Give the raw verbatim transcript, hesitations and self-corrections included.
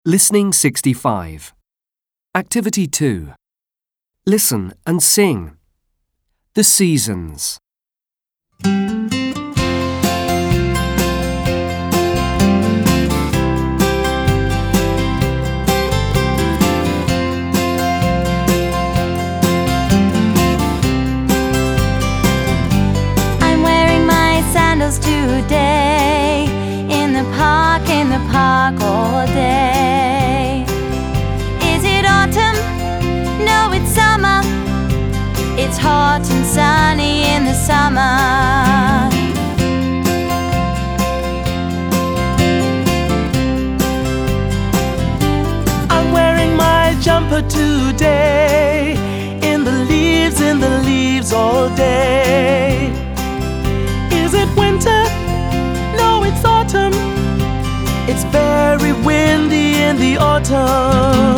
Listening sixty-five. Activity two. Listen and sing. The seasons. I'm wearing my sandals today, in the park, in the park all day. Is it autumn? No, it's summer. It's hot and sunny in the summer. I'm wearing my jumper today, in the leaves, in the leaves all day. Is it winter? No, it's autumn. It's very windy in the autumn.